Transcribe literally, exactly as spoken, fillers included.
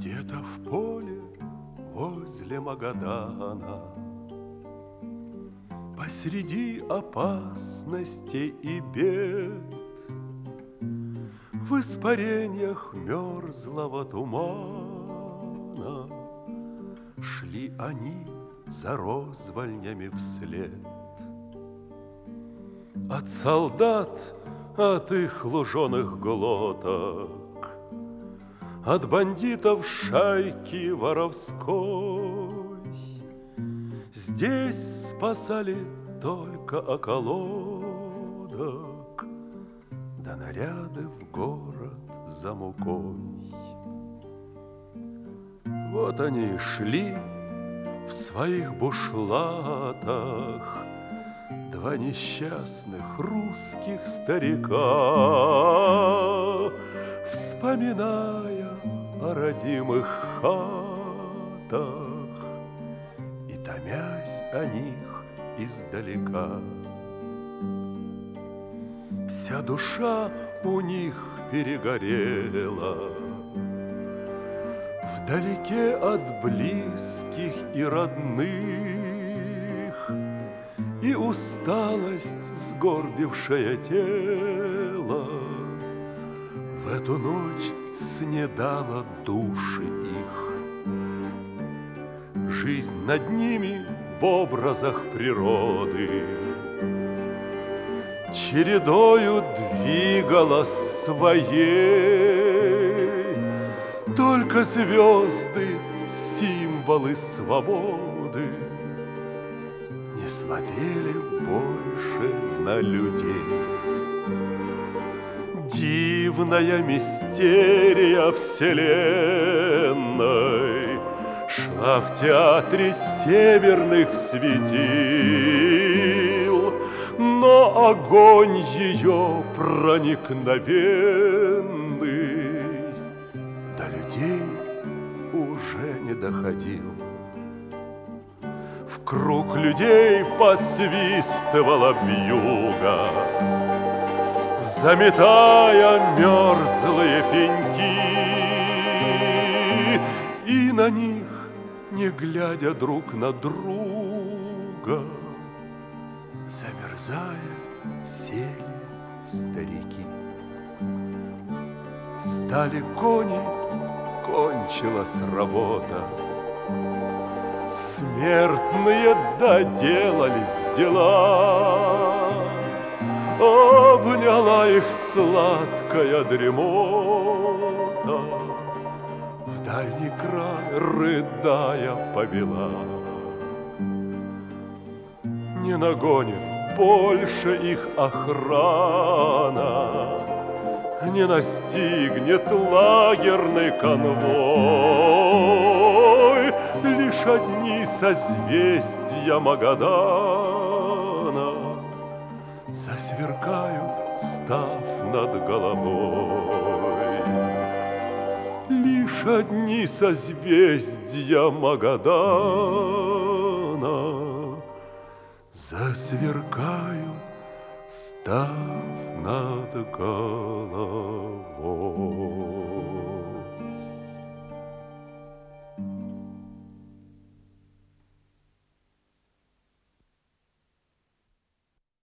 Где-то в поле возле Магадана, посреди опасностей и бед, в испарениях мерзлого тумана шли они за розвальнями вслед. От солдат, от их луженых глоток, от бандитов шайки воровской здесь спасали только околоток, да наряды в город за мукой. Вот они и шли в своих бушлатах, два несчастных русских старика, вспоминая о родимых хатах и томясь о них издалека. Вся душа у них перегорела вдалеке от близких и родных, и усталость, сгорбившая тело, в эту ночь снедала души их. Жизнь над ними в образах природы чередою двигалась своей, только звезды, символы свободы, не смотрели больше на людей. Дивная мистерия вселенной шла в театре северных светил, но огонь ее проникновенный до людей уже не доходил. В круг людей посвистывала вьюга, заметая мерзлые пеньки, и на них, не глядя друг на друга, замерзая, сели старики. Стали кони, кончилась работа, смертные доделались дела, обняла их сладкая дремота, в дальний край, рыдая, повела. Не нагонит больше их охрана, не настигнет лагерный конвой, лишь одни созвездия Магадана засверкают, став над головой. Лишь одни созвездия Магадана засверкают, став над головой.